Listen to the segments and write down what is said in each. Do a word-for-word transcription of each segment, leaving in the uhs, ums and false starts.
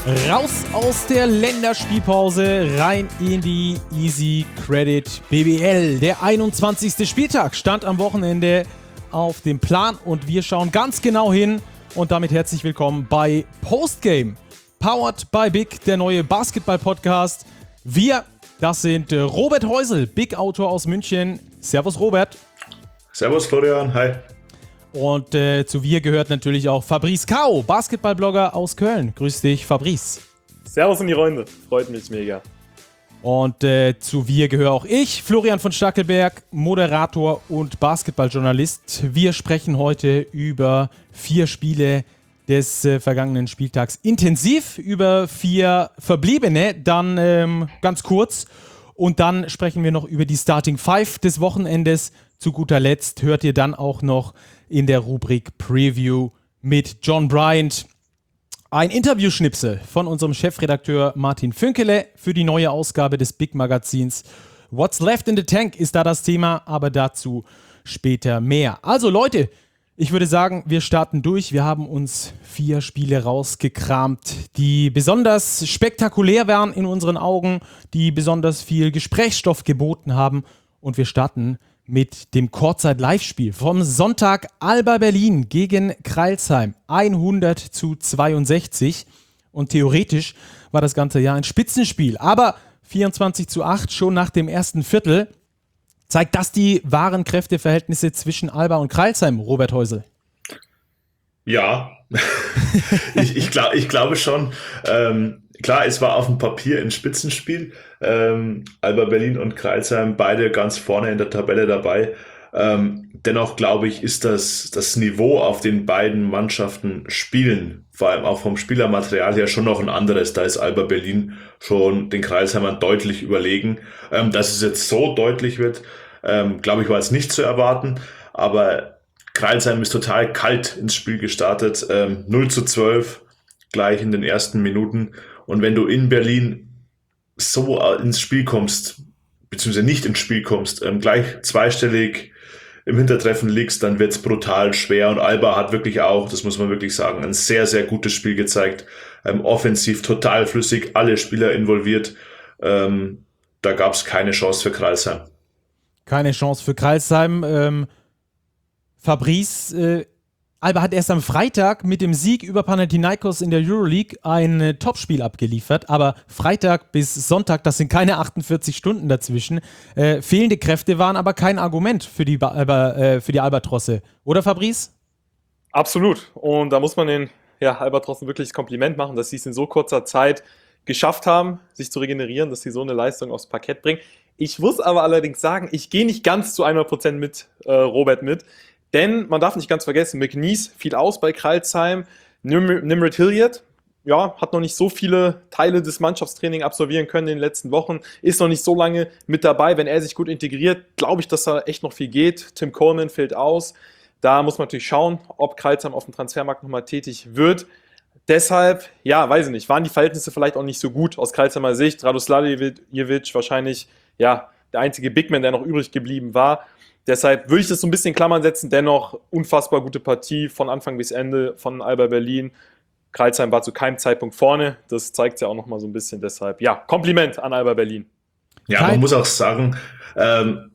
Raus aus der Länderspielpause, rein in die Easy Credit B B L. Der einundzwanzigste Spieltag stand am Wochenende auf dem Plan und wir schauen ganz genau hin und damit herzlich willkommen bei Postgame. Powered by Big, der neue Basketball-Podcast. Wir, das sind Robert Heusel, Big-Autor aus München. Servus Robert. Servus Florian, hi. Und äh, zu wir gehört natürlich auch Fabrice Kao, Basketballblogger aus Köln. Grüß dich, Fabrice. Servus in die Runde, freut mich mega. Und äh, zu wir gehöre auch ich, Florian von Stackelberg, Moderator und Basketballjournalist. Wir sprechen heute über vier Spiele des äh, vergangenen Spieltags intensiv, über vier verbliebene, dann ähm, ganz kurz. Und dann sprechen wir noch über die Starting Five des Wochenendes. Zu guter Letzt hört ihr dann auch noch in der Rubrik Preview mit John Bryant ein Interviewschnipsel von unserem Chefredakteur Martin Fünkele für die neue Ausgabe des Big Magazins. What's Left in the Tank ist da das Thema, aber dazu später mehr. Also Leute, ich würde sagen, wir starten durch. Wir haben uns vier Spiele rausgekramt, die besonders spektakulär waren in unseren Augen, die besonders viel Gesprächsstoff geboten haben. Und wir starten mit dem Kurzzeit-Live-Spiel vom Sonntag. Alba Berlin gegen Crailsheim, hundert zu zweiundsechzig. Und theoretisch war das ganze Jahr ein Spitzenspiel. Aber vierundzwanzig zu acht schon nach dem ersten Viertel. Zeigt das die wahren Kräfteverhältnisse zwischen Alba und Crailsheim, Robert Heusel? Ja, ich, ich, glaub, ich glaube schon. Ähm, klar, es war auf dem Papier ein Spitzenspiel. Ähm, Alba Berlin und Crailsheim beide ganz vorne in der Tabelle dabei. Ähm, dennoch glaube ich, ist das, das Niveau auf den beiden Mannschaften spielen, vor allem auch vom Spielermaterial her, schon noch ein anderes. Da ist Alba Berlin schon den Crailsheimern deutlich überlegen. Ähm, dass es jetzt so deutlich wird, ähm, glaube ich, war jetzt nicht zu erwarten. Aber Crailsheim ist total kalt ins Spiel gestartet. Ähm, null zu zwölf gleich in den ersten Minuten. Und wenn du in Berlin so ins Spiel kommst, beziehungsweise nicht ins Spiel kommst, ähm, gleich zweistellig im Hintertreffen liegst, dann wird's brutal schwer. Und Alba hat wirklich auch, das muss man wirklich sagen, ein sehr, sehr gutes Spiel gezeigt. Ähm, offensiv total flüssig, alle Spieler involviert. Ähm, da gab's keine Chance für Crailsheim. Keine Chance für Crailsheim. Ähm, Fabrice, äh, Alba hat erst am Freitag mit dem Sieg über Panathinaikos in der Euroleague ein äh, Topspiel abgeliefert, aber Freitag bis Sonntag, das sind keine achtundvierzig Stunden dazwischen. Äh, fehlende Kräfte waren aber kein Argument für die, ba- Alba, äh, für die Albatrosse, oder Fabrice? Absolut. Und da muss man den ja, Albatrossen wirklich das Kompliment machen, dass sie es in so kurzer Zeit geschafft haben, sich zu regenerieren, dass sie so eine Leistung aufs Parkett bringen. Ich muss aber allerdings sagen, ich gehe nicht ganz zu hundert Prozent mit äh, Robert mit. Denn man darf nicht ganz vergessen, McNeese fiel aus bei Crailsheim. Nim- Nimrod Hilliard, ja, hat noch nicht so viele Teile des Mannschaftstrainings absolvieren können in den letzten Wochen, ist noch nicht so lange mit dabei. Wenn er sich gut integriert, glaube ich, dass da echt noch viel geht. Tim Coleman fällt aus. Da muss man natürlich schauen, ob Crailsheim auf dem Transfermarkt nochmal tätig wird. Deshalb, ja, weiß ich nicht, waren die Verhältnisse vielleicht auch nicht so gut aus Crailsheimer Sicht. Radoslavljevic wahrscheinlich, ja, der einzige Bigman, der noch übrig geblieben war. Deshalb würde ich das so ein bisschen in Klammern setzen. Dennoch unfassbar gute Partie von Anfang bis Ende von Alba Berlin. Crailsheim war zu keinem Zeitpunkt vorne. Das zeigt ja auch nochmal so ein bisschen. Deshalb, ja, Kompliment an Alba Berlin. Ja, man muss auch sagen, ähm,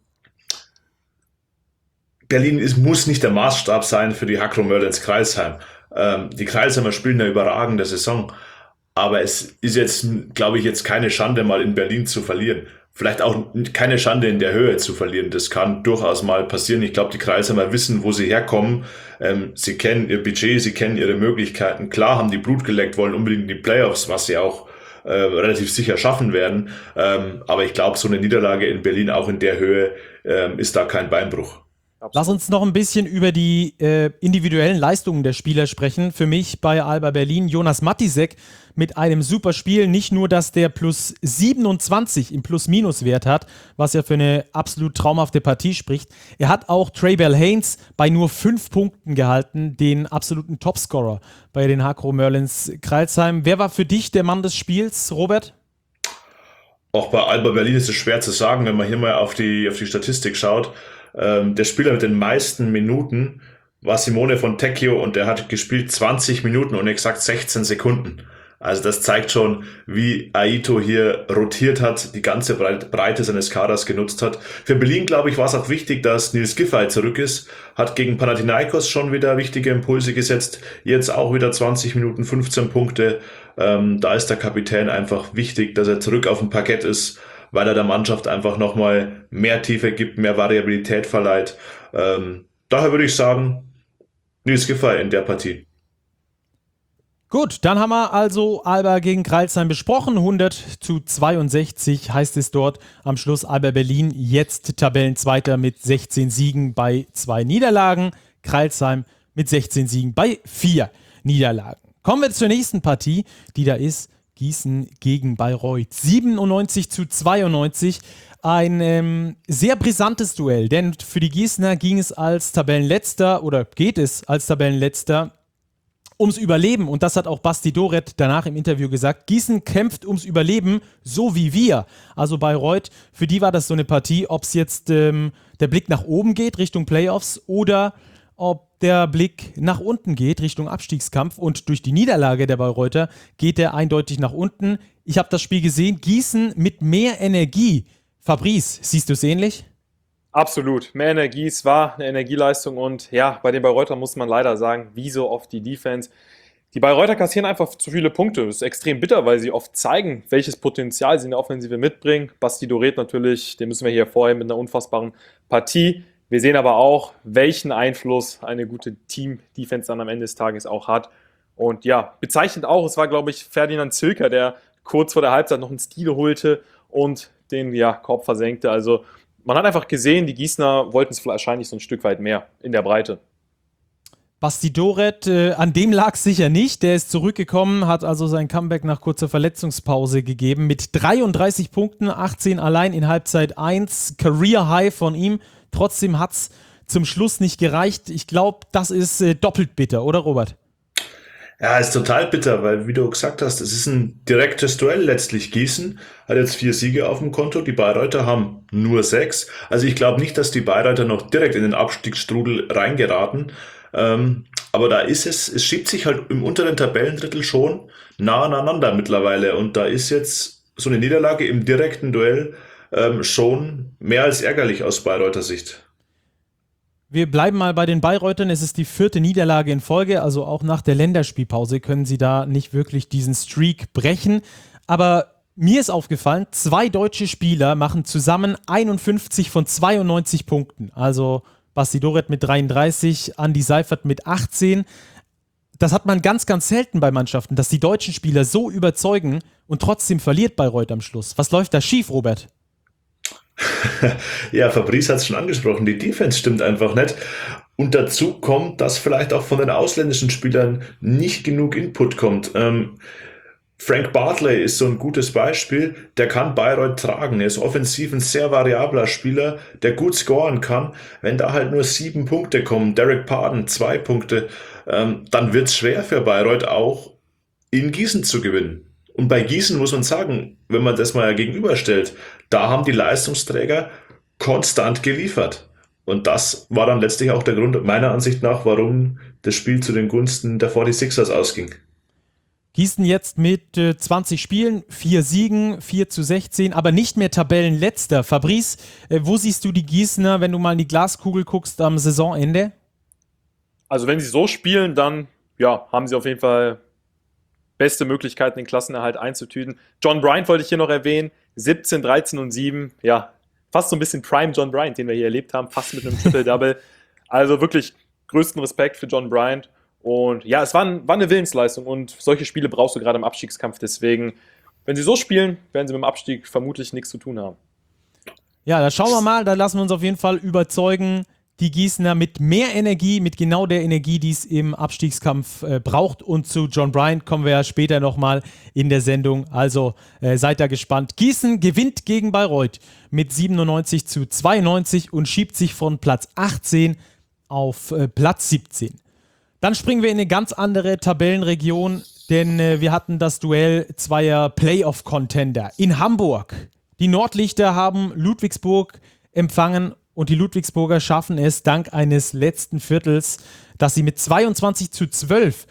Berlin ist, muss nicht der Maßstab sein für die Hakro Merlins Crailsheim. Ähm, die Crailsheimer spielen eine überragende Saison. Aber es ist jetzt, glaube ich, jetzt keine Schande, mal in Berlin zu verlieren. Vielleicht auch keine Schande in der Höhe zu verlieren. Das kann durchaus mal passieren. Ich glaube, die Crailsheimer wissen, wo sie herkommen. Ähm, sie kennen ihr Budget, sie kennen ihre Möglichkeiten. Klar haben die Blut geleckt, wollen unbedingt die Playoffs, was sie auch äh, relativ sicher schaffen werden. Ähm, aber ich glaube, so eine Niederlage in Berlin, auch in der Höhe, ähm, ist da kein Beinbruch. Absolut. Lass uns noch ein bisschen über die äh, individuellen Leistungen der Spieler sprechen. Für mich bei Alba Berlin Jonas Matisek mit einem super Spiel. Nicht nur, dass der plus siebenundzwanzig im Plus-Minus-Wert hat, was ja für eine absolut traumhafte Partie spricht. Er hat auch Traybell Haynes bei nur fünf Punkten gehalten, den absoluten Topscorer bei den Hakro Merlins Crailsheim. Wer war für dich der Mann des Spiels, Robert? Auch bei Alba Berlin ist es schwer zu sagen, wenn man hier mal auf die, auf die Statistik schaut. Ähm, der Spieler mit den meisten Minuten war Simone Fontecchio und der hat gespielt zwanzig Minuten und exakt sechzehn Sekunden. Also das zeigt schon, wie Aito hier rotiert hat, die ganze Breite seines Kaders genutzt hat. Für Berlin, glaube ich, war es auch wichtig, dass Nils Giffey zurück ist, hat gegen Panathinaikos schon wieder wichtige Impulse gesetzt, jetzt auch wieder zwanzig Minuten, fünfzehn Punkte. Ähm, da ist der Kapitän einfach wichtig, dass er zurück auf dem Parkett ist, weil er der Mannschaft einfach nochmal mehr Tiefe gibt, mehr Variabilität verleiht. Ähm, daher würde ich sagen, Nils Giffey in der Partie. Gut, dann haben wir also Alba gegen Crailsheim besprochen. hundert zu zweiundsechzig heißt es dort am Schluss. Alba Berlin jetzt Tabellenzweiter mit sechzehn Siegen bei zwei Niederlagen. Crailsheim mit sechzehn Siegen bei vier Niederlagen. Kommen wir zur nächsten Partie, die da ist. Gießen gegen Bayreuth. siebenundneunzig zu zweiundneunzig. Ein ähm, sehr brisantes Duell, denn für die Gießener ging es als Tabellenletzter oder geht es als Tabellenletzter ums Überleben, und das hat auch Basti Doret danach im Interview gesagt. Gießen kämpft ums Überleben, so wie wir. Also Bayreuth, für die war das so eine Partie, ob es jetzt ähm, der Blick nach oben geht, Richtung Playoffs, oder ob der Blick nach unten geht, Richtung Abstiegskampf. Und durch die Niederlage der Bayreuther geht er eindeutig nach unten. Ich habe das Spiel gesehen, Gießen mit mehr Energie. Fabrice, siehst du es ähnlich? Absolut. Mehr Energie, es war eine Energieleistung, und ja, bei den Bayreuther muss man leider sagen, wie so oft die Defense. Die Bayreuther kassieren einfach zu viele Punkte. Das ist extrem bitter, weil sie oft zeigen, welches Potenzial sie in der Offensive mitbringen. Basti Doret natürlich, den müssen wir hier hervorheben mit einer unfassbaren Partie. Wir sehen aber auch, welchen Einfluss eine gute Team-Defense dann am Ende des Tages auch hat. Und ja, bezeichnend auch, es war, glaube ich, Ferdinand Zilker, der kurz vor der Halbzeit noch einen Stil holte und den ja, Korb versenkte. Also man hat einfach gesehen, die Gießener wollten es wahrscheinlich so ein Stück weit mehr in der Breite. Basti Doret, äh, an dem lag es sicher nicht. Der ist zurückgekommen, hat also sein Comeback nach kurzer Verletzungspause gegeben mit dreiunddreißig Punkten, achtzehn allein in Halbzeit eins. Career High von ihm. Trotzdem hat es zum Schluss nicht gereicht. Ich glaube, das ist äh, doppelt bitter, oder Robert? Ja, ist total bitter, weil, wie du gesagt hast, es ist ein direktes Duell letztlich. Gießen hat jetzt vier Siege auf dem Konto, die Bayreuther haben nur sechs. Also ich glaube nicht, dass die Bayreuther noch direkt in den Abstiegsstrudel reingeraten. Ähm, aber da ist es, es schiebt sich halt im unteren Tabellendrittel schon nah aneinander mittlerweile. Und da ist jetzt so eine Niederlage im direkten Duell ähm, schon mehr als ärgerlich aus Bayreuther Sicht. Wir bleiben mal bei den Bayreutern. Es ist die vierte Niederlage in Folge, also auch nach der Länderspielpause können sie da nicht wirklich diesen Streak brechen. Aber mir ist aufgefallen, zwei deutsche Spieler machen zusammen einundfünfzig von zweiundneunzig Punkten. Also Basti Doret mit dreiunddreißig, Andi Seifert mit achtzehn. Das hat man ganz, ganz selten bei Mannschaften, dass die deutschen Spieler so überzeugen und trotzdem verliert Bayreuth am Schluss. Was läuft da schief, Robert? Ja, Fabrice hat es schon angesprochen, die Defense stimmt einfach nicht. Und dazu kommt, dass vielleicht auch von den ausländischen Spielern nicht genug Input kommt. Ähm, Frank Bartley ist so ein gutes Beispiel, der kann Bayreuth tragen. Er ist offensiv ein sehr variabler Spieler, der gut scoren kann. Wenn da halt nur sieben Punkte kommen, Derek Pardon zwei Punkte, ähm, dann wird es schwer für Bayreuth auch in Gießen zu gewinnen. Und bei Gießen muss man sagen, wenn man das mal gegenüberstellt, da haben die Leistungsträger konstant geliefert. Und das war dann letztlich auch der Grund, meiner Ansicht nach, warum das Spiel zu den Gunsten der forty-sixers ausging. Gießen jetzt mit äh, zwanzig Spielen, vier Siegen, vier zu sechzehn, aber nicht mehr Tabellenletzter. Fabrice, äh, wo siehst du die Gießener, wenn du mal in die Glaskugel guckst am Saisonende? Also wenn sie so spielen, dann ja, haben sie auf jeden Fall beste Möglichkeiten, den Klassenerhalt einzutüten. John Bryant wollte ich hier noch erwähnen, siebzehn, dreizehn und sieben, ja, fast so ein bisschen Prime John Bryant, den wir hier erlebt haben, fast mit einem Triple-Double. Also wirklich größten Respekt für John Bryant. Und ja, es war, ein, war eine Willensleistung, und solche Spiele brauchst du gerade im Abstiegskampf. Deswegen, wenn sie so spielen, werden sie mit dem Abstieg vermutlich nichts zu tun haben. Ja, da schauen wir mal, da lassen wir uns auf jeden Fall überzeugen. Die Gießener mit mehr Energie, mit genau der Energie, die es im Abstiegskampf äh, braucht. Und zu John Bryant kommen wir ja später nochmal in der Sendung. Also äh, seid da gespannt. Gießen gewinnt gegen Bayreuth mit siebenundneunzig zu zweiundneunzig und schiebt sich von Platz achtzehn auf äh, Platz siebzehn. Dann springen wir in eine ganz andere Tabellenregion, denn äh, wir hatten das Duell zweier Playoff-Contender in Hamburg. Die Nordlichter haben Ludwigsburg empfangen, und die Ludwigsburger schaffen es dank eines letzten Viertels, dass sie mit zweiundzwanzig zu zwölf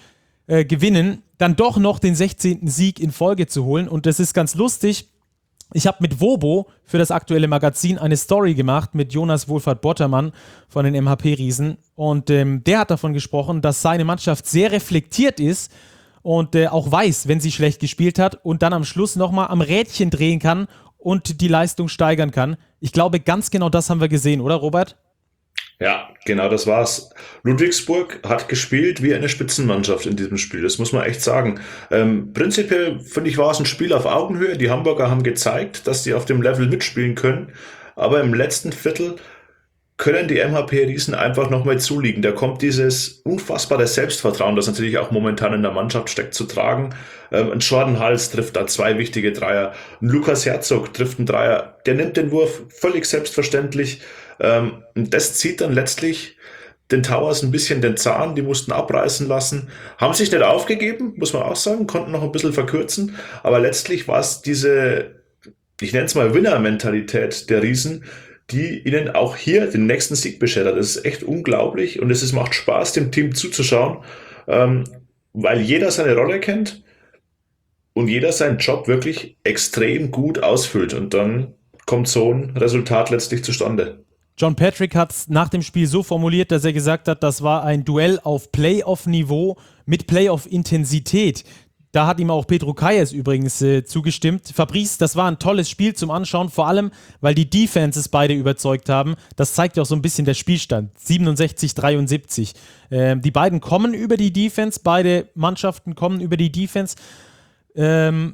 äh, gewinnen, dann doch noch den sechzehnten Sieg in Folge zu holen. Und das ist ganz lustig. Ich habe mit Wobo für das aktuelle Magazin eine Story gemacht mit Jonas Wohlfahrt-Bottermann von den M H P-Riesen. Und ähm, der hat davon gesprochen, dass seine Mannschaft sehr reflektiert ist und äh, auch weiß, wenn sie schlecht gespielt hat und dann am Schluss nochmal am Rädchen drehen kann und die Leistung steigern kann. Ich glaube, ganz genau das haben wir gesehen, oder Robert? Ja, genau das war's. Ludwigsburg hat gespielt wie eine Spitzenmannschaft in diesem Spiel, das muss man echt sagen. Ähm, prinzipiell, finde ich, war es ein Spiel auf Augenhöhe. Die Hamburger haben gezeigt, dass sie auf dem Level mitspielen können, aber im letzten Viertel können die M H P-Riesen einfach nochmal zulegen. Da kommt dieses unfassbare Selbstvertrauen, das natürlich auch momentan in der Mannschaft steckt, zu tragen. Ähm, ein Jordan Hals trifft da zwei wichtige Dreier. Ein Lukas Herzog trifft einen Dreier. Der nimmt den Wurf völlig selbstverständlich. Ähm, und das zieht dann letztlich den Towers ein bisschen den Zahn. Die mussten abreißen lassen. Haben sich nicht aufgegeben, muss man auch sagen. Konnten noch ein bisschen verkürzen. Aber letztlich war es diese, ich nenne es mal Winner-Mentalität der Riesen, die ihnen auch hier den nächsten Sieg beschert hat. Das ist echt unglaublich und es ist, macht Spaß, dem Team zuzuschauen, ähm, weil jeder seine Rolle kennt und jeder seinen Job wirklich extrem gut ausfüllt und dann kommt so ein Resultat letztlich zustande. John Patrick hat es nach dem Spiel so formuliert, dass er gesagt hat, das war ein Duell auf Playoff-Niveau mit Playoff-Intensität. Da hat ihm auch Pedro Calles übrigens äh, zugestimmt. Fabrice, das war ein tolles Spiel zum Anschauen, vor allem, weil die Defenses beide überzeugt haben. Das zeigt ja auch so ein bisschen der Spielstand. siebenundsechzig dreiundsiebzig. Ähm, die beiden kommen über die Defense, beide Mannschaften kommen über die Defense. Ähm,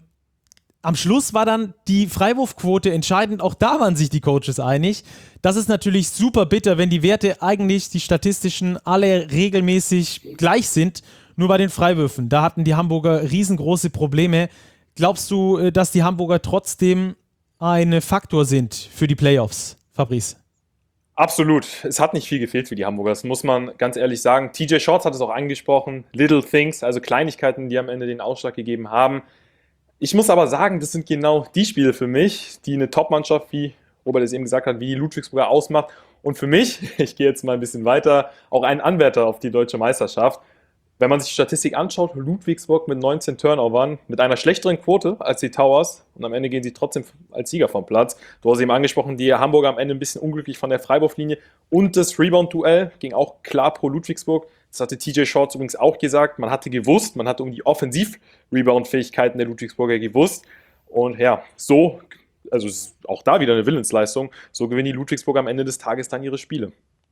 am Schluss war dann die Freiwurfquote entscheidend. Auch da waren sich die Coaches einig. Das ist natürlich super bitter, wenn die Werte eigentlich, die statistischen, alle regelmäßig gleich sind. Nur bei den Freiwürfen, da hatten die Hamburger riesengroße Probleme. Glaubst du, dass die Hamburger trotzdem ein Faktor sind für die Playoffs, Fabrice? Absolut. Es hat nicht viel gefehlt für die Hamburger, das muss man ganz ehrlich sagen. T J Shorts hat es auch angesprochen. Little things, also Kleinigkeiten, die am Ende den Ausschlag gegeben haben. Ich muss aber sagen, das sind genau die Spiele für mich, die eine Top-Mannschaft, wie Robert es eben gesagt hat, wie die Ludwigsburger ausmacht. Und für mich, ich gehe jetzt mal ein bisschen weiter, auch ein Anwärter auf die deutsche Meisterschaft. Wenn man sich die Statistik anschaut, Ludwigsburg mit neunzehn Turnovern, mit einer schlechteren Quote als die Towers und am Ende gehen sie trotzdem als Sieger vom Platz. Du hast eben angesprochen, die Hamburger am Ende ein bisschen unglücklich von der Freiwurflinie und das Rebound-Duell ging auch klar pro Ludwigsburg. Das hatte T J Shorts übrigens auch gesagt. Man hatte gewusst, man hatte um die Offensiv-Rebound-Fähigkeiten der Ludwigsburger gewusst und ja, so, also ist auch da wieder eine Willensleistung, so gewinnen die Ludwigsburger am Ende des Tages dann ihre Spiele.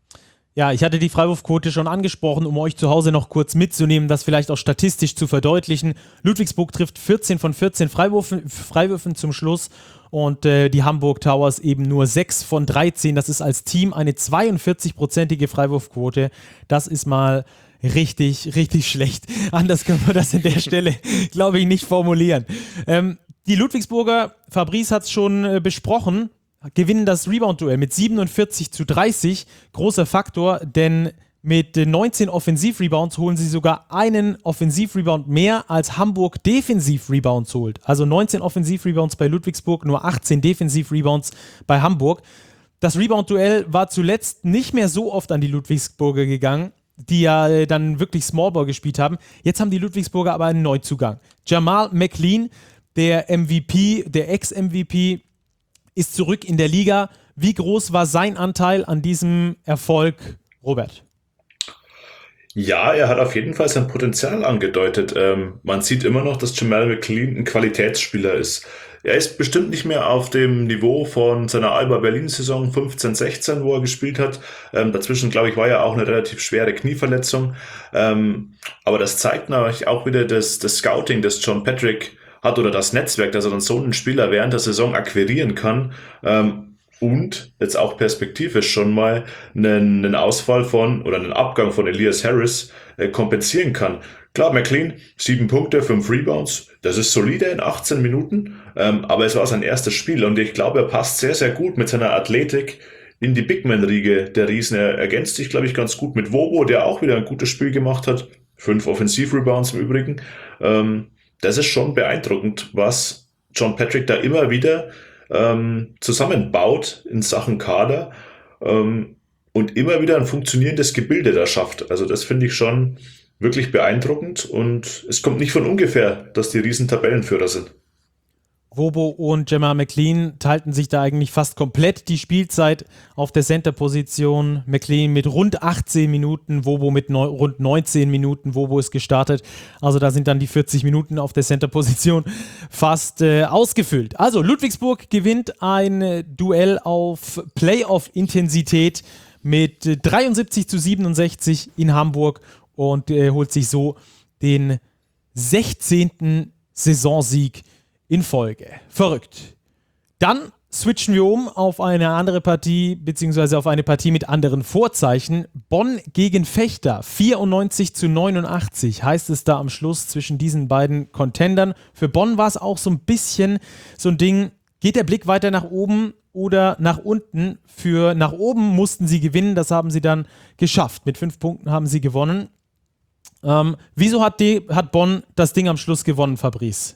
Ja, ich hatte die Freiwurfquote schon angesprochen, um euch zu Hause noch kurz mitzunehmen, das vielleicht auch statistisch zu verdeutlichen. Ludwigsburg trifft vierzehn von vierzehn Freiwürfen, Freiwürfen zum Schluss und äh, die Hamburg Towers eben nur sechs von dreizehn. Das ist als Team eine zweiundvierzig-prozentige Freiwurfquote. Das ist mal richtig, richtig schlecht. Anders können wir das an der Stelle, glaube ich, nicht formulieren. Ähm, die Ludwigsburger, Fabrice hat es schon äh, besprochen, gewinnen das Rebound-Duell mit siebenundvierzig zu dreißig. Großer Faktor, denn mit neunzehn Offensiv-Rebounds holen sie sogar einen Offensiv-Rebound mehr, als Hamburg Defensiv-Rebounds holt. Also neunzehn Offensiv-Rebounds bei Ludwigsburg, nur achtzehn Defensiv-Rebounds bei Hamburg. Das Rebound-Duell war zuletzt nicht mehr so oft an die Ludwigsburger gegangen, die ja dann wirklich Smallball gespielt haben. Jetzt haben die Ludwigsburger aber einen Neuzugang. Jamal McLean, der M V P, der Ex-M V P, ist zurück in der Liga. Wie groß war sein Anteil an diesem Erfolg, Robert? Ja, er hat auf jeden Fall sein Potenzial angedeutet. Ähm, man sieht immer noch, dass Jamal McLean ein Qualitätsspieler ist. Er ist bestimmt nicht mehr auf dem Niveau von seiner Alba Berlin-Saison fünfzehn sechzehn, wo er gespielt hat. Ähm, dazwischen, glaube ich, war ja auch eine relativ schwere Knieverletzung. Ähm, aber das zeigt natürlich auch wieder das, das Scouting, das John Patrick hat oder das Netzwerk, dass er dann so einen Spieler während der Saison akquirieren kann ähm, und jetzt auch perspektivisch schon mal einen, einen Ausfall von oder einen Abgang von Elias Harris äh, kompensieren kann. Klar, McLean, sieben Punkte, fünf Rebounds, das ist solide in achtzehn Minuten, ähm, aber es war sein erstes Spiel und ich glaube, er passt sehr, sehr gut mit seiner Athletik in die Bigman-Riege der Riesen. Er ergänzt sich, glaube ich, ganz gut mit Wobo, der auch wieder ein gutes Spiel gemacht hat. Fünf Offensiv-Rebounds im Übrigen. Ähm, Das ist schon beeindruckend, was John Patrick da immer wieder ähm, zusammenbaut in Sachen Kader ähm, und immer wieder ein funktionierendes Gebilde da schafft. Also das finde ich schon wirklich beeindruckend und es kommt nicht von ungefähr, dass die riesen Tabellenführer sind. Wobo und Jamal McLean teilten sich da eigentlich fast komplett die Spielzeit auf der Center-Position. McLean mit rund achtzehn Minuten, Wobo mit neu, rund neunzehn Minuten. Wobo ist gestartet. Also da sind dann die vierzig Minuten auf der Center-Position fast äh, ausgefüllt. Also Ludwigsburg gewinnt ein äh, Duell auf Playoff-Intensität mit äh, dreiundsiebzig zu siebenundsechzig in Hamburg und äh, holt sich so den sechzehnten Saisonsieg in Folge. Verrückt. Dann switchen wir um auf eine andere Partie, beziehungsweise auf eine Partie mit anderen Vorzeichen. Bonn gegen Vechta, vierundneunzig zu neunundachtzig heißt es da am Schluss zwischen diesen beiden Contendern. Für Bonn war es auch so ein bisschen so ein Ding, geht der Blick weiter nach oben oder nach unten? Für nach oben mussten sie gewinnen, das haben sie dann geschafft. Mit fünf Punkten haben sie gewonnen. Ähm, wieso hat, die, hat Bonn das Ding am Schluss gewonnen, Fabrice?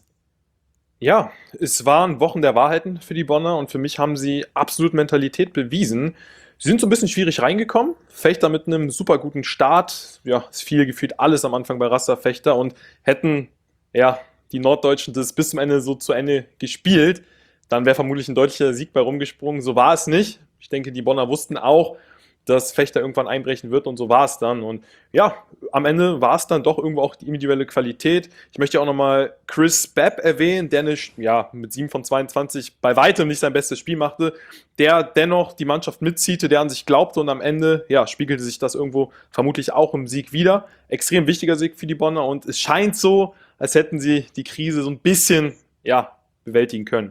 Ja, es waren Wochen der Wahrheiten für die Bonner und für mich haben sie absolut Mentalität bewiesen. Sie sind so ein bisschen schwierig reingekommen. Fechter mit einem super guten Start. Ja, es fiel gefühlt alles am Anfang bei Rasta Fechter und hätten ja die Norddeutschen das bis zum Ende so zu Ende gespielt, dann wäre vermutlich ein deutlicher Sieg bei rumgesprungen. So war es nicht. Ich denke, die Bonner wussten auch, dass Fechter irgendwann einbrechen wird und so war es dann. Und ja, am Ende war es dann doch irgendwo auch die individuelle Qualität. Ich möchte auch nochmal Chris Babb erwähnen, der nicht, ja, mit sieben von zweiundzwanzig bei weitem nicht sein bestes Spiel machte, der dennoch die Mannschaft mitziehte, der an sich glaubte und am Ende, ja, spiegelte sich das irgendwo vermutlich auch im Sieg wieder. Extrem wichtiger Sieg für die Bonner und es scheint so, als hätten sie die Krise so ein bisschen, ja, bewältigen können.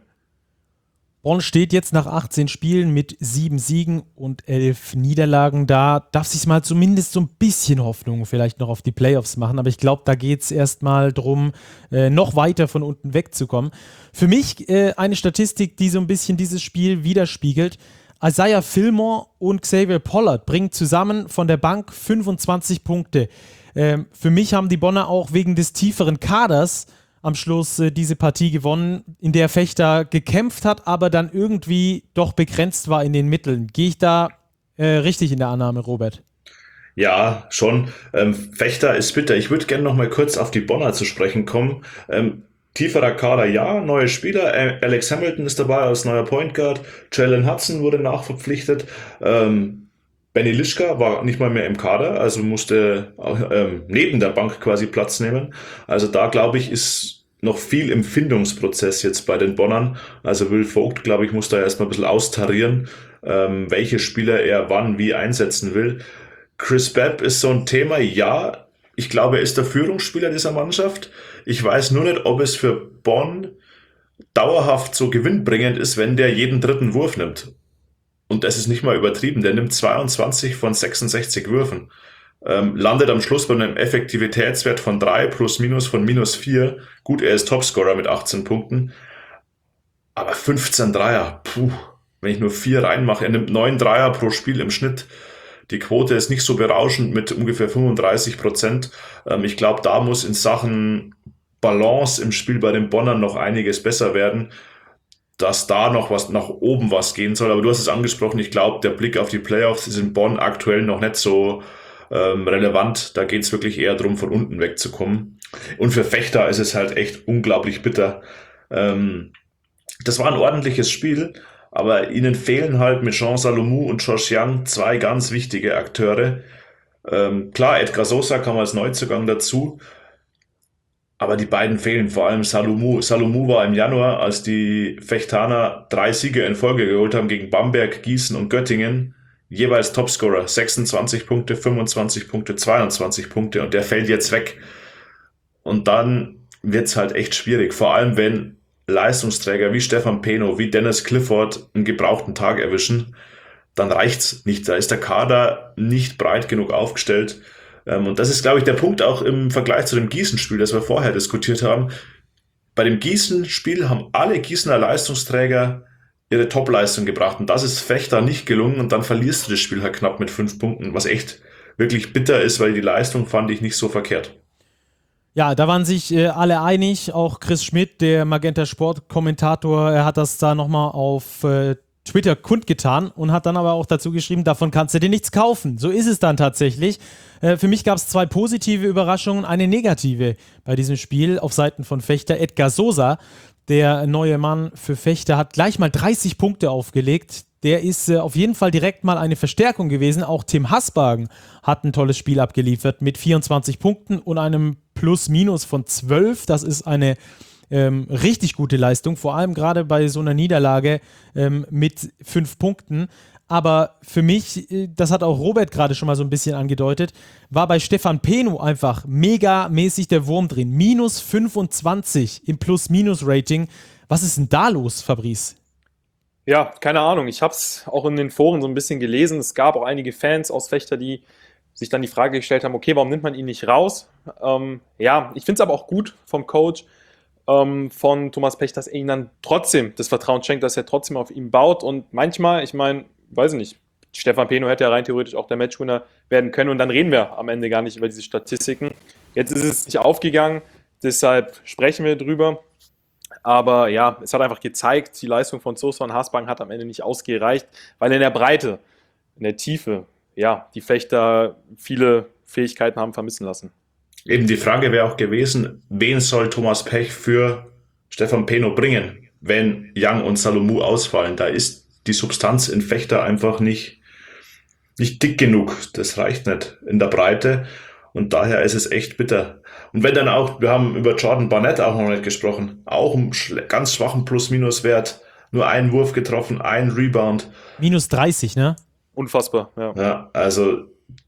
Bonn steht jetzt nach achtzehn Spielen mit sieben Siegen und elf Niederlagen da. Darf sich mal zumindest so ein bisschen Hoffnung vielleicht noch auf die Playoffs machen, aber ich glaube, da geht es erstmal darum, äh, noch weiter von unten wegzukommen. Für mich äh, eine Statistik, die so ein bisschen dieses Spiel widerspiegelt. Isaiah Fillmore und Xavier Pollard bringen zusammen von der Bank fünfundzwanzig Punkte. Ähm, für mich haben die Bonner auch wegen des tieferen Kaders am Schluss äh, diese Partie gewonnen, in der Fechter gekämpft hat, aber dann irgendwie doch begrenzt war in den Mitteln. Gehe ich da äh, richtig in der Annahme, Robert? Ja, schon. Ähm, Fechter ist bitter. Ich würde gerne noch mal kurz auf die Bonner zu sprechen kommen. Ähm, tieferer Kader, ja, neue Spieler. Äh, Alex Hamilton ist dabei als neuer Point Guard. Jalen Hudson wurde nachverpflichtet. Ähm, Benny Lischka war nicht mal mehr im Kader, also musste ähm, neben der Bank quasi Platz nehmen. Also da, glaube ich, ist noch viel im Findungsprozess jetzt bei den Bonnern. Also Will Vogt, glaube ich, muss da erstmal ein bisschen austarieren, ähm, welche Spieler er wann wie einsetzen will. Chris Babb ist so ein Thema, ja, ich glaube, er ist der Führungsspieler dieser Mannschaft. Ich weiß nur nicht, ob es für Bonn dauerhaft so gewinnbringend ist, wenn der jeden dritten Wurf nimmt. Und das ist nicht mal übertrieben, der nimmt zweiundzwanzig von sechsundsechzig Würfen. Ähm, landet am Schluss bei einem Effektivitätswert von drei plus minus von minus vier. Gut, er ist Topscorer mit achtzehn Punkten. Aber fünfzehn Dreier, puh, wenn ich nur vier reinmache, er nimmt neun Dreier pro Spiel im Schnitt. Die Quote ist nicht so berauschend mit ungefähr fünfunddreißig Prozent. Ähm, ich glaube, da muss in Sachen Balance im Spiel bei den Bonnern noch einiges besser werden, dass da noch was nach oben was gehen soll. Aber du hast es angesprochen, ich glaube, der Blick auf die Playoffs ist in Bonn aktuell noch nicht so ähm, relevant. Da geht es wirklich eher darum, von unten wegzukommen. Und für Fechter ist es halt echt unglaublich bitter. Ähm, das war ein ordentliches Spiel, aber ihnen fehlen halt mit Jean Salomou und Josh Young zwei ganz wichtige Akteure. Ähm, klar, Edgar Sosa kam als Neuzugang dazu, aber die beiden fehlen, vor allem Salomou. Salomou war im Januar, als die Fechtaner drei Siege in Folge geholt haben gegen Bamberg, Gießen und Göttingen, jeweils Topscorer. sechsundzwanzig Punkte, fünfundzwanzig Punkte, zweiundzwanzig Punkte und der fällt jetzt weg. Und dann wird's halt echt schwierig, vor allem wenn Leistungsträger wie Stefan Peno, wie Dennis Clifford einen gebrauchten Tag erwischen, dann reicht's nicht. Da ist der Kader nicht breit genug aufgestellt. Und das ist, glaube ich, der Punkt auch im Vergleich zu dem Gießen-Spiel, das wir vorher diskutiert haben. Bei dem Gießen-Spiel haben alle Gießener Leistungsträger ihre Top-Leistung gebracht. Und das ist Fechter nicht gelungen. Und dann verlierst du das Spiel halt knapp mit fünf Punkten, was echt wirklich bitter ist, weil die Leistung fand ich nicht so verkehrt. Ja, da waren sich äh, alle einig. Auch Chris Schmidt, der Magenta Sport-Kommentator, er hat das da nochmal auf äh, Twitter kundgetan und hat dann aber auch dazu geschrieben, davon kannst du dir nichts kaufen. So ist es dann tatsächlich. Äh, für mich gab es zwei positive Überraschungen, eine negative bei diesem Spiel auf Seiten von Fechter. Edgar Sosa, der neue Mann für Fechter, hat gleich mal dreißig Punkte aufgelegt. Der ist äh, auf jeden Fall direkt mal eine Verstärkung gewesen. Auch Tim Hasbagen hat ein tolles Spiel abgeliefert mit vierundzwanzig Punkten und einem Plus-Minus von zwölf. Das ist eine ähm, richtig gute Leistung, vor allem gerade bei so einer Niederlage ähm, mit fünf Punkten. Aber für mich, äh, das hat auch Robert gerade schon mal so ein bisschen angedeutet, war bei Stefan Peno einfach megamäßig der Wurm drin. Minus fünfundzwanzig im Plus-Minus-Rating. Was ist denn da los, Fabrice? Ja, keine Ahnung. Ich habe es auch in den Foren so ein bisschen gelesen. Es gab auch einige Fans aus Fechter, die sich dann die Frage gestellt haben, okay, warum nimmt man ihn nicht raus? Ähm, ja, ich finde es aber auch gut vom Coach, ähm, von Thomas Pech, dass er ihm dann trotzdem das Vertrauen schenkt, dass er trotzdem auf ihn baut. Und manchmal, ich meine, weiß ich nicht, Stefan Peno hätte ja rein theoretisch auch der Matchwinner werden können und dann reden wir am Ende gar nicht über diese Statistiken. Jetzt ist es nicht aufgegangen, deshalb sprechen wir drüber. Aber ja, es hat einfach gezeigt, die Leistung von Sosa und Hasbagen hat am Ende nicht ausgereicht, weil in der Breite, in der Tiefe, ja, die Fechter viele Fähigkeiten haben vermissen lassen. Eben die Frage wäre auch gewesen, wen soll Thomas Pech für Stefan Peno bringen, wenn Young und Salomou ausfallen? Da ist die Substanz in Fechter einfach nicht, nicht dick genug. Das reicht nicht in der Breite. Und daher ist es echt bitter. Und wenn dann auch, wir haben über Jordan Barnett auch noch nicht gesprochen, auch einen ganz schwachen Plus-Minus-Wert, nur einen Wurf getroffen, ein Rebound. Minus dreißig, ne? Unfassbar, ja. Ja, also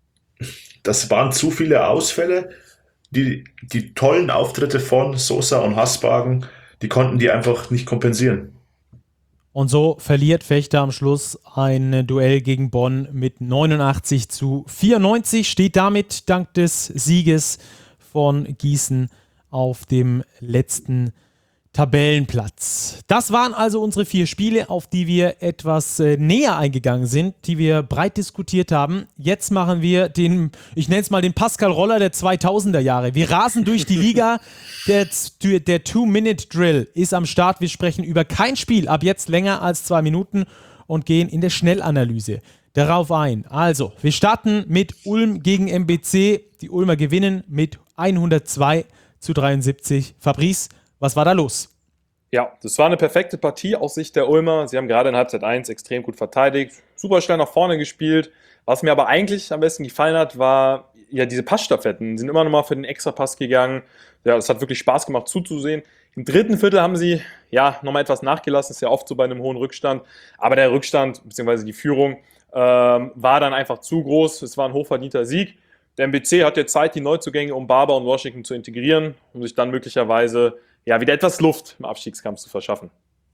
das waren zu viele Ausfälle. Die, die tollen Auftritte von Sosa und Hasbagen, die konnten die einfach nicht kompensieren. Und so verliert Fechter am Schluss ein Duell gegen Bonn mit neunundachtzig zu vierundneunzig, steht damit dank des Sieges von Gießen auf dem letzten Tabellenplatz. Das waren also unsere vier Spiele, auf die wir etwas äh, näher eingegangen sind, die wir breit diskutiert haben. Jetzt machen wir den, ich nenne es mal den Pascal Roller der zweitausender Jahre. Wir rasen durch die Liga. Der, der Two-Minute-Drill ist am Start. Wir sprechen über kein Spiel ab jetzt länger als zwei Minuten und gehen in der Schnellanalyse darauf ein. Also, wir starten mit Ulm gegen M B C. Die Ulmer gewinnen mit hundertzwei zu dreiundsiebzig. Fabrice, was war da los? Ja, das war eine perfekte Partie aus Sicht der Ulmer. Sie haben gerade in Halbzeit eins extrem gut verteidigt, super schnell nach vorne gespielt. Was mir aber eigentlich am besten gefallen hat, war ja diese Passstaffetten. Sie sind immer noch mal für den Extrapass gegangen. Ja, es hat wirklich Spaß gemacht zuzusehen. Im dritten Viertel haben sie ja nochmal etwas nachgelassen. Ist ja oft so bei einem hohen Rückstand. Aber der Rückstand bzw. die Führung ähm, war dann einfach zu groß. Es war ein hochverdienter Sieg. Der M B C hat jetzt Zeit, die Neuzugänge um Barber und Washington zu integrieren, um sich dann möglicherweise ja, wieder etwas Luft im Abstiegskampf zu verschaffen.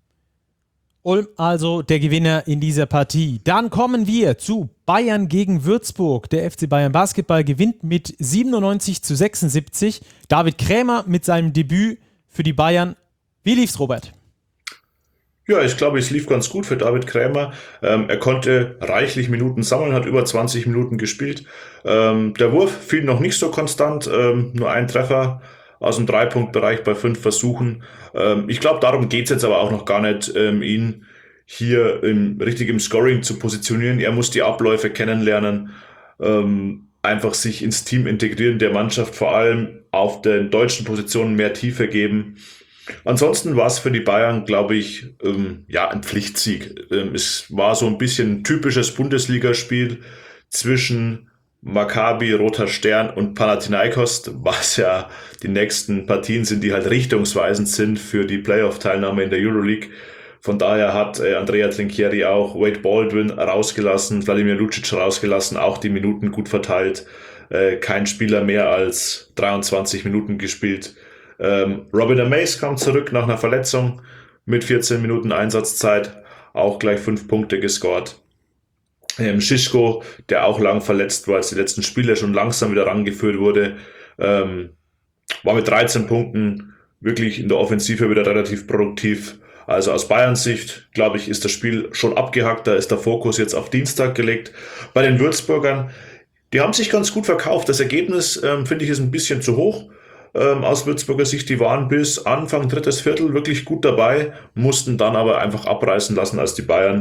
Ulm also der Gewinner in dieser Partie. Dann kommen wir zu Bayern gegen Würzburg. Der F C Bayern Basketball gewinnt mit siebenundneunzig zu sechsundsiebzig. David Krämer mit seinem Debüt für die Bayern. Wie lief's, Robert? Ja, ich glaube, es lief ganz gut für David Krämer. Ähm, er konnte reichlich Minuten sammeln, hat über zwanzig Minuten gespielt. Ähm, der Wurf fiel noch nicht so konstant, ähm, nur ein Treffer aus dem Drei-Punkt-Bereich bei fünf Versuchen. Ähm, ich glaube, darum geht's jetzt aber auch noch gar nicht, ähm, ihn hier im, richtig im Scoring zu positionieren. Er muss die Abläufe kennenlernen, ähm, einfach sich ins Team integrieren, der Mannschaft vor allem auf den deutschen Positionen mehr Tiefe geben. Ansonsten war es für die Bayern, glaube ich, ähm, ja, ein Pflichtsieg. Ähm, es war so ein bisschen ein typisches Bundesligaspiel zwischen Maccabi, Roter Stern und Panathinaikos, was ja die nächsten Partien sind, die halt richtungsweisend sind für die Playoff-Teilnahme in der Euroleague. Von daher hat äh, Andrea Trinchieri auch Wade Baldwin rausgelassen, Wladimir Lucic rausgelassen, auch die Minuten gut verteilt. Äh, kein Spieler mehr als dreiundzwanzig Minuten gespielt. Ähm, Robin Amaze kam zurück nach einer Verletzung mit vierzehn Minuten Einsatzzeit, auch gleich fünf Punkte gescored. Ähm, Schischko, der auch lang verletzt war, als die letzten Spiele schon langsam wieder rangeführt wurde, ähm, war mit dreizehn Punkten wirklich in der Offensive wieder relativ produktiv. Also aus Bayerns Sicht, glaube ich, ist das Spiel schon abgehakt, da ist der Fokus jetzt auf Dienstag gelegt. Bei den Würzburgern, die haben sich ganz gut verkauft. Das Ergebnis, ähm, finde ich, ist ein bisschen zu hoch. Ähm, aus Würzburger Sicht, die waren bis Anfang drittes Viertel wirklich gut dabei, mussten dann aber einfach abreißen lassen, als die Bayern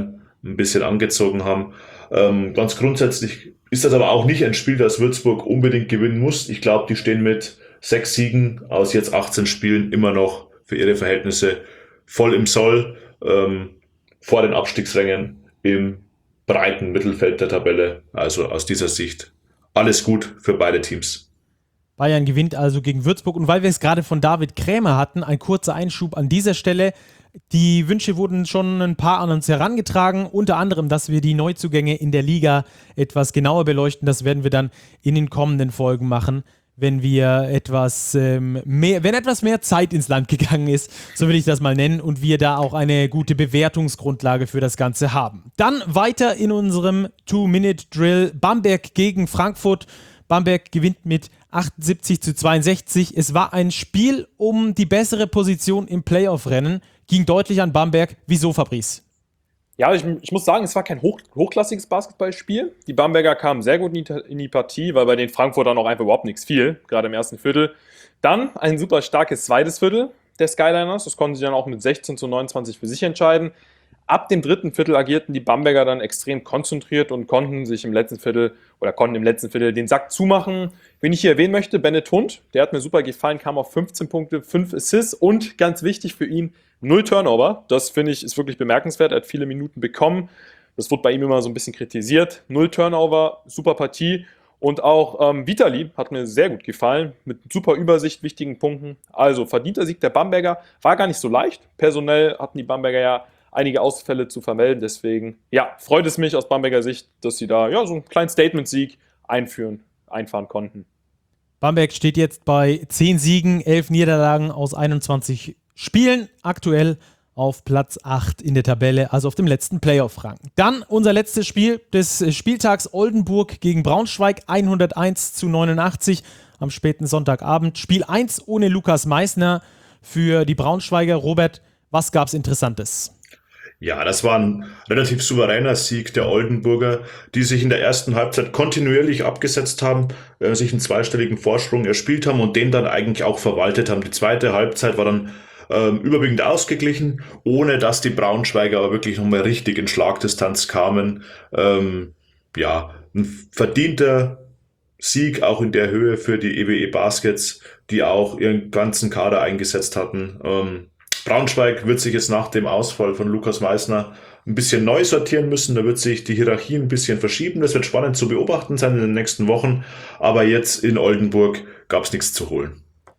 ein bisschen angezogen haben. Ähm, ganz grundsätzlich ist das aber auch nicht ein Spiel, das Würzburg unbedingt gewinnen muss. Ich glaube, die stehen mit sechs Siegen aus jetzt achtzehn Spielen immer noch für ihre Verhältnisse voll im Soll, ähm, vor den Abstiegsrängen im breiten Mittelfeld der Tabelle. Also aus dieser Sicht alles gut für beide Teams. Bayern gewinnt also gegen Würzburg. Und weil wir es gerade von David Krämer hatten, ein kurzer Einschub an dieser Stelle. Die Wünsche wurden schon ein paar an uns herangetragen, unter anderem, dass wir die Neuzugänge in der Liga etwas genauer beleuchten. Das werden wir dann in den kommenden Folgen machen, wenn wir etwas ähm, mehr, wenn etwas mehr Zeit ins Land gegangen ist, so will ich das mal nennen, und wir da auch eine gute Bewertungsgrundlage für das Ganze haben. Dann weiter in unserem Two-Minute-Drill. Bamberg gegen Frankfurt. Bamberg gewinnt mit achtundsiebzig zu zweiundsechzig. Es war ein Spiel um die bessere Position im Playoff-Rennen. Ging deutlich an Bamberg. Wieso, Fabrice? Ja, ich, ich muss sagen, es war kein hoch, hochklassiges Basketballspiel. Die Bamberger kamen sehr gut in die, in die Partie, weil bei den Frankfurtern auch einfach überhaupt nichts fiel, gerade im ersten Viertel. Dann ein super starkes zweites Viertel der Skyliners. Das konnten sie dann auch mit sechzehn zu neunundzwanzig für sich entscheiden. Ab dem dritten Viertel agierten die Bamberger dann extrem konzentriert und konnten sich im letzten Viertel oder konnten im letzten Viertel den Sack zumachen. Wen ich hier erwähnen möchte, Bennett Hund, der hat mir super gefallen, kam auf fünfzehn Punkte, fünf Assists und ganz wichtig für ihn, null Turnover. Das finde ich ist wirklich bemerkenswert. Er hat viele Minuten bekommen. Das wurde bei ihm immer so ein bisschen kritisiert. Null Turnover, super Partie. Und auch ähm, Vitali hat mir sehr gut gefallen, mit super Übersicht, wichtigen Punkten. Also verdienter Sieg der Bamberger, war gar nicht so leicht. Personell hatten die Bamberger ja einige Ausfälle zu vermelden. Deswegen, ja, freut es mich aus Bamberger Sicht, dass sie da ja so einen kleinen Statement-Sieg einführen, einfahren konnten. Bamberg steht jetzt bei zehn Siegen, elf Niederlagen aus einundzwanzig Spielen. Aktuell auf Platz acht in der Tabelle, also auf dem letzten Playoff-Rang. Dann unser letztes Spiel des Spieltags: Oldenburg gegen Braunschweig, hunderteins zu neunundachtzig am späten Sonntagabend. Spiel eins ohne Lukas Meissner für die Braunschweiger. Robert, was gab's Interessantes? Ja, das war ein relativ souveräner Sieg der Oldenburger, die sich in der ersten Halbzeit kontinuierlich abgesetzt haben, äh, sich einen zweistelligen Vorsprung erspielt haben und den dann eigentlich auch verwaltet haben. Die zweite Halbzeit war dann ähm, überwiegend ausgeglichen, ohne dass die Braunschweiger aber wirklich nochmal richtig in Schlagdistanz kamen. Ähm, ja, ein verdienter Sieg auch in der Höhe für die E W E Baskets, die auch ihren ganzen Kader eingesetzt hatten. Ähm, Braunschweig wird sich jetzt nach dem Ausfall von Lukas Meissner ein bisschen neu sortieren müssen. Da wird sich die Hierarchie ein bisschen verschieben. Das wird spannend zu beobachten sein in den nächsten Wochen. Aber jetzt in Oldenburg gab es nichts zu holen.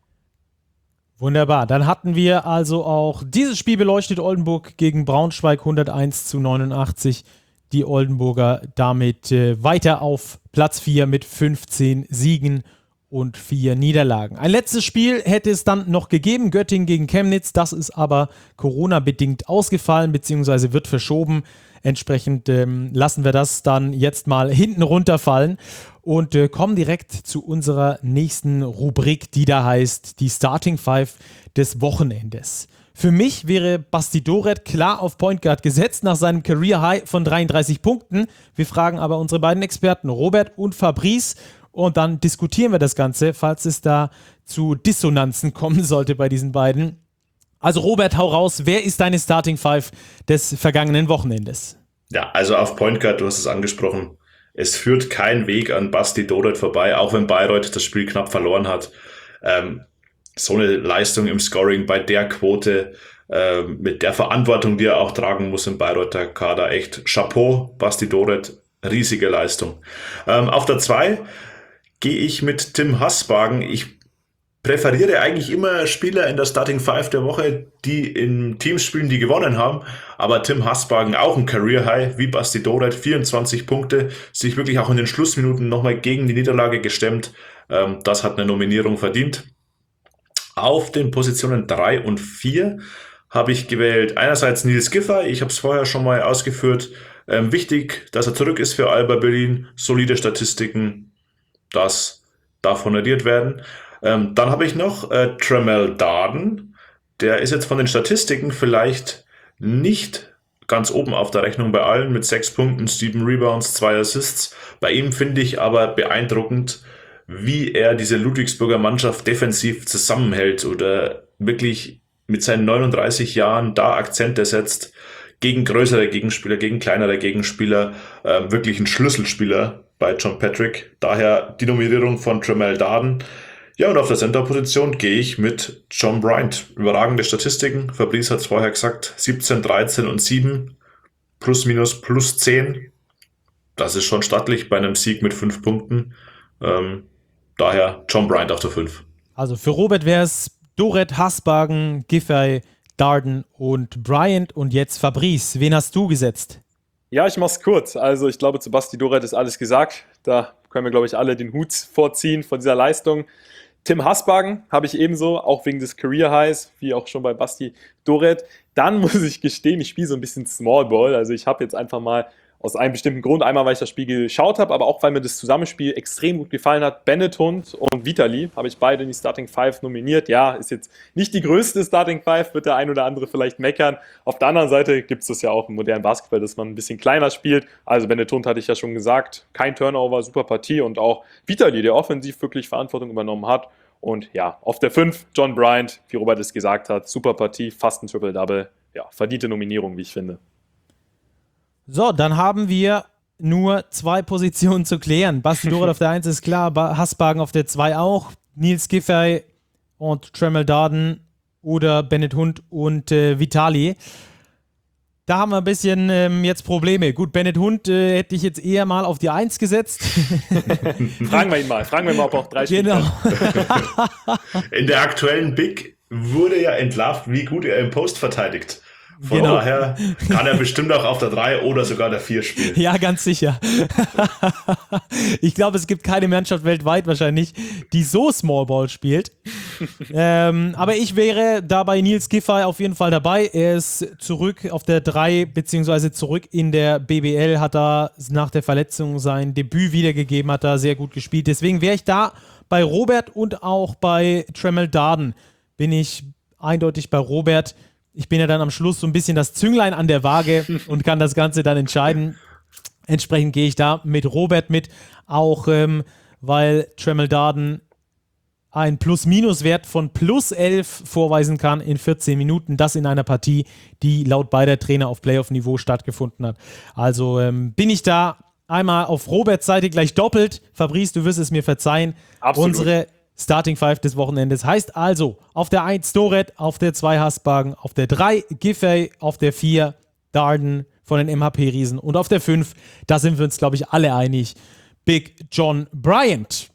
Wunderbar. Dann hatten wir also auch dieses Spiel beleuchtet. Oldenburg gegen Braunschweig, hunderteins zu neunundachtzig. Die Oldenburger damit äh, weiter auf Platz vier mit fünfzehn Siegen und vier Niederlagen. Ein letztes Spiel hätte es dann noch gegeben, Göttingen gegen Chemnitz. Das ist aber Corona-bedingt ausgefallen bzw. wird verschoben. Entsprechend ähm, lassen wir das dann jetzt mal hinten runterfallen und äh, kommen direkt zu unserer nächsten Rubrik, die da heißt die Starting Five des Wochenendes. Für mich wäre Basti Doret klar auf Point Guard gesetzt nach seinem Career High von dreiunddreißig Punkten. Wir fragen aber unsere beiden Experten Robert und Fabrice. Und dann diskutieren wir das Ganze, falls es da zu Dissonanzen kommen sollte bei diesen beiden. Also Robert, hau raus. Wer ist deine Starting Five des vergangenen Wochenendes? Ja, also auf Point Guard, du hast es angesprochen. Es führt kein Weg an Basti Doret vorbei, auch wenn Bayreuth das Spiel knapp verloren hat. Ähm, so eine Leistung im Scoring bei der Quote, äh, mit der Verantwortung, die er auch tragen muss im Bayreuther Kader. Echt Chapeau, Basti Doret, riesige Leistung. Ähm, auf der zwei gehe ich mit Tim Haßbagen. Ich präferiere eigentlich immer Spieler in der Starting Five der Woche, die in Teams spielen, die gewonnen haben. Aber Tim Haßbagen, auch ein Career High, wie Basti Doret, vierundzwanzig Punkte, sich wirklich auch in den Schlussminuten nochmal gegen die Niederlage gestemmt. Ähm, das hat eine Nominierung verdient. Auf den Positionen drei und vier habe ich gewählt einerseits Nils Giffey, ich habe es vorher schon mal ausgeführt. Ähm, wichtig, dass er zurück ist für Alba Berlin, solide Statistiken, das darf honoriert werden. Ähm, dann habe ich noch äh, Tremel Darden. Der ist jetzt von den Statistiken vielleicht nicht ganz oben auf der Rechnung bei allen mit sechs Punkten, sieben Rebounds, zwei Assists. Bei ihm finde ich aber beeindruckend, wie er diese Ludwigsburger Mannschaft defensiv zusammenhält oder wirklich mit seinen neununddreißig Jahren da Akzente setzt. gegen größere Gegenspieler, gegen kleinere Gegenspieler äh, wirklich ein Schlüsselspieler bei John Patrick. Daher die Nominierung von Tremel Darden. Ja, und auf der Center-Position gehe ich mit John Bryant. Überragende Statistiken. Fabrice hat es vorher gesagt, siebzehn, dreizehn und sieben. Plus, minus, plus zehn. Das ist schon stattlich bei einem Sieg mit fünf Punkten. Ähm, daher John Bryant auf der fünf. Also für Robert wäre es Doret, Hasbagen, Giffey, Darden und Bryant. Und jetzt Fabrice. Wen hast du gesetzt? Ja, ich mach's kurz. Also ich glaube, zu Basti Doret ist alles gesagt. Da können wir, glaube ich, alle den Hut vorziehen von dieser Leistung. Tim Hasbagen habe ich ebenso, auch wegen des Career Highs, wie auch schon bei Basti Doret. Dann muss ich gestehen, ich spiele so ein bisschen Small Ball. Also ich habe jetzt einfach mal aus einem bestimmten Grund, einmal weil ich das Spiel geschaut habe, aber auch weil mir das Zusammenspiel extrem gut gefallen hat. Bennett Hund und Vitali habe ich beide in die Starting Five nominiert. Ja, ist jetzt nicht die größte Starting Five, wird der ein oder andere vielleicht meckern. Auf der anderen Seite gibt es das ja auch im modernen Basketball, dass man ein bisschen kleiner spielt. Also Bennett Hund hatte ich ja schon gesagt, kein Turnover, super Partie und auch Vitali, der offensiv wirklich Verantwortung übernommen hat. Und ja, auf der fünf John Bryant, wie Robert es gesagt hat, super Partie, fast ein Triple-Double. Ja, verdiente Nominierung, wie ich finde. So, dann haben wir nur zwei Positionen zu klären. Basti Doret auf der eins ist klar, Hasbagen auf der zwei auch, Niels Giffey und Tremel Darden oder Bennett Hund und äh, Vitali. Da haben wir ein bisschen ähm, jetzt Probleme. Gut, Bennett Hund äh, hätte ich jetzt eher mal auf die eins gesetzt. Fragen wir ihn mal, fragen wir mal, ob er auch drei spielen Genau. kann. In der aktuellen Big wurde ja entlarvt, wie gut er im Post verteidigt. Von Genau. daher kann er bestimmt auch auf der drei oder sogar der vier spielen. Ja, ganz sicher. Ich glaube, es gibt keine Mannschaft weltweit wahrscheinlich, die so Small Ball spielt. ähm, aber ich wäre da bei Niels Giffey auf jeden Fall dabei. Er ist zurück auf der drei, beziehungsweise zurück in der B B L, hat da nach der Verletzung sein Debüt wiedergegeben, hat da sehr gut gespielt. Deswegen wäre ich da bei Robert und auch bei Tremel Darden. Bin ich eindeutig bei Robert. Ich bin ja dann am Schluss so ein bisschen das Zünglein an der Waage und kann das Ganze dann entscheiden. Entsprechend gehe ich da mit Robert mit, auch ähm, weil Tremel Darden einen Plus-Minus-Wert von plus elf vorweisen kann in vierzehn Minuten. Das in einer Partie, die laut beider Trainer auf Playoff-Niveau stattgefunden hat. Also ähm, bin ich da einmal auf Roberts Seite gleich doppelt. Fabrice, du wirst es mir verzeihen. Absolut. Unsere Starting Five des Wochenendes heißt also auf der eins Doret, auf der zwei Hasbagen, auf der drei Giffey, auf der vier Darden von den M H P-Riesen und auf der fünf, da sind wir uns, glaube ich, alle einig, Big John Bryant.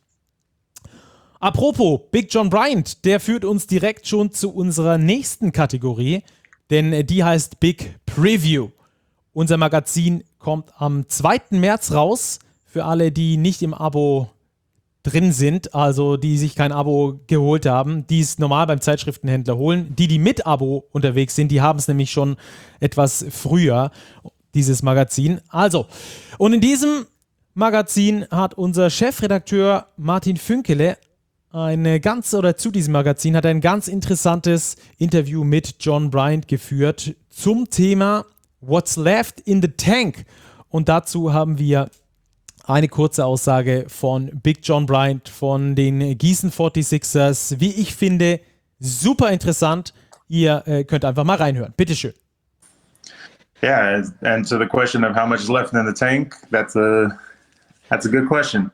Apropos Big John Bryant, der führt uns direkt schon zu unserer nächsten Kategorie, denn die heißt Big Preview. Unser Magazin kommt am zweiten März raus, für alle, die nicht im Abo drin sind, also die sich kein Abo geholt haben, die es normal beim Zeitschriftenhändler holen. Die, die mit Abo unterwegs sind, die haben es nämlich schon etwas früher, dieses Magazin. Also, und in diesem Magazin hat unser Chefredakteur Martin Fünkele eine ganz, oder zu diesem Magazin hat er ein ganz interessantes Interview mit John Bryant geführt zum Thema What's Left in the Tank. Und dazu haben wir eine kurze Aussage von Big John Bryant von den Gießen forty-sixers. Wie ich finde, super interessant. Ihr äh, könnt einfach mal reinhören. Bitteschön. Yeah, and to the question of how much is left in the tank, that's a that's a good question.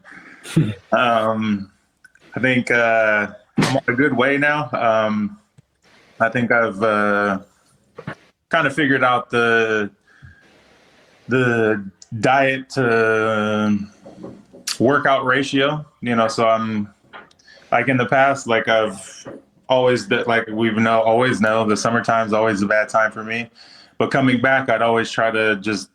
um, I think uh, I'm on a good way now. Um, I think I've uh, kind of figured out the the diet to workout ratio, you know, so I'm like in the past, like I've always, like we know, always know the summertime's always a bad time for me, but coming back, I'd always try to just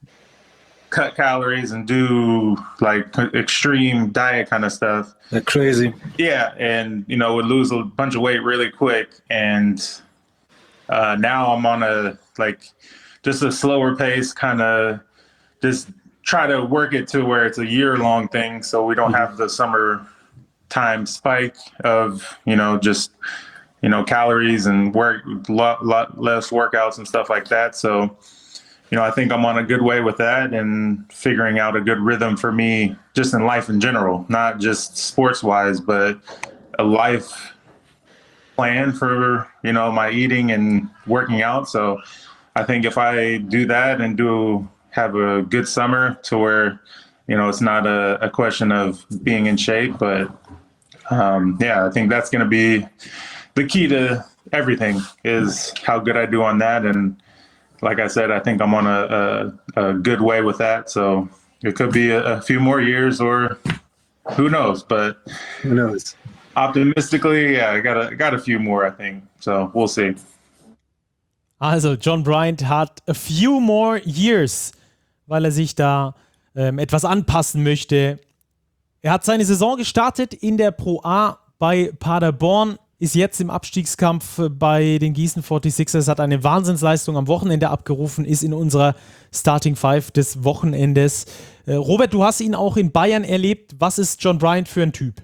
cut calories and do like extreme diet kind of stuff. They're crazy. Yeah. And, you know, would lose a bunch of weight really quick. And uh, now I'm on a, like just a slower pace, kind of just try to work it to where it's a year-long thing, so we don't have the summer time spike of, you know, just, you know, calories and work, lot, lot less workouts and stuff like that. So, you know, I think I'm on a good way with that and figuring out a good rhythm for me just in life in general, not just sports-wise, but a life plan for, you know, my eating and working out. So I think if I do that and do have a good summer to where, you know, it's not a, a question of being in shape, but um, yeah, I think that's going to be the key to everything is how good I do on that. And like I said, I think I'm on a, a, a good way with that. So it could be a, a few more years or who knows, but Who knows? optimistically, yeah, I got a, got a few more, I think. So we'll see. Also, John Bryant hat a few more years, weil er sich da ähm, etwas anpassen möchte. Er hat seine Saison gestartet in der Pro A bei Paderborn, ist jetzt im Abstiegskampf bei den Gießen forty-sixers, hat eine Wahnsinnsleistung am Wochenende abgerufen, ist in unserer Starting Five des Wochenendes. Äh, Robert, du hast ihn auch in Bayern erlebt. Was ist John Bryant für ein Typ?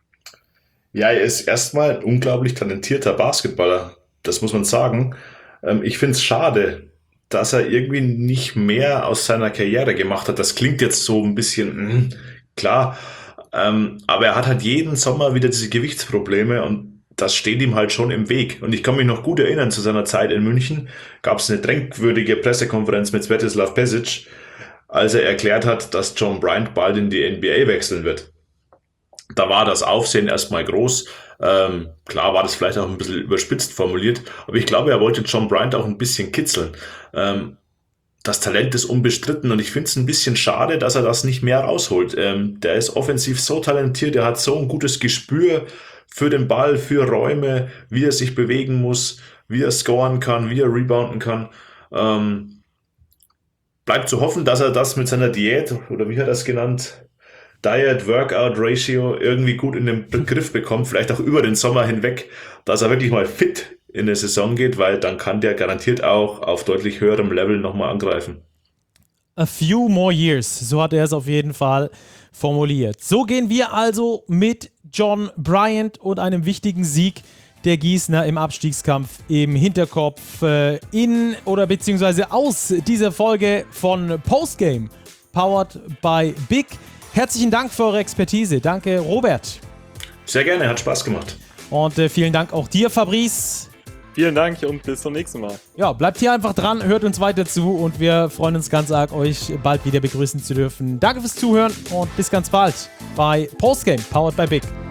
Ja, er ist erstmal ein unglaublich talentierter Basketballer. Das muss man sagen. Ähm, ich finde es schade, dass er irgendwie nicht mehr aus seiner Karriere gemacht hat. Das klingt jetzt so ein bisschen, mh, klar, ähm, aber er hat halt jeden Sommer wieder diese Gewichtsprobleme und das steht ihm halt schon im Weg. Und ich kann mich noch gut erinnern, zu seiner Zeit in München gab es eine denkwürdige Pressekonferenz mit Svetislav Pesic, als er erklärt hat, dass John Bryant bald in die N B A wechseln wird. Da war das Aufsehen erstmal groß. Ähm, klar war das vielleicht auch ein bisschen überspitzt formuliert, aber ich glaube, er wollte John Bryant auch ein bisschen kitzeln. Ähm, das Talent ist unbestritten und ich finde es ein bisschen schade, dass er das nicht mehr rausholt. Ähm, der ist offensiv so talentiert, er hat so ein gutes Gespür für den Ball, für Räume, wie er sich bewegen muss, wie er scoren kann, wie er rebounden kann. Ähm, bleibt zu hoffen, dass er das mit seiner Diät, oder wie hat er das genannt, Diet-Workout-Ratio irgendwie gut in den Griff bekommt, vielleicht auch über den Sommer hinweg, dass er wirklich mal fit in eine Saison geht, weil dann kann der garantiert auch auf deutlich höherem Level nochmal angreifen. A few more years, so hat er es auf jeden Fall formuliert. So gehen wir also mit John Bryant und einem wichtigen Sieg der Gießener im Abstiegskampf im Hinterkopf äh, in oder beziehungsweise aus dieser Folge von Postgame, powered by Big. Herzlichen Dank für eure Expertise. Danke, Robert. Sehr gerne, hat Spaß gemacht. Und äh, vielen Dank auch dir, Fabrice. Vielen Dank und bis zum nächsten Mal. Ja, bleibt hier einfach dran, hört uns weiter zu und wir freuen uns ganz arg, euch bald wieder begrüßen zu dürfen. Danke fürs Zuhören und bis ganz bald bei Postgame, powered by Big.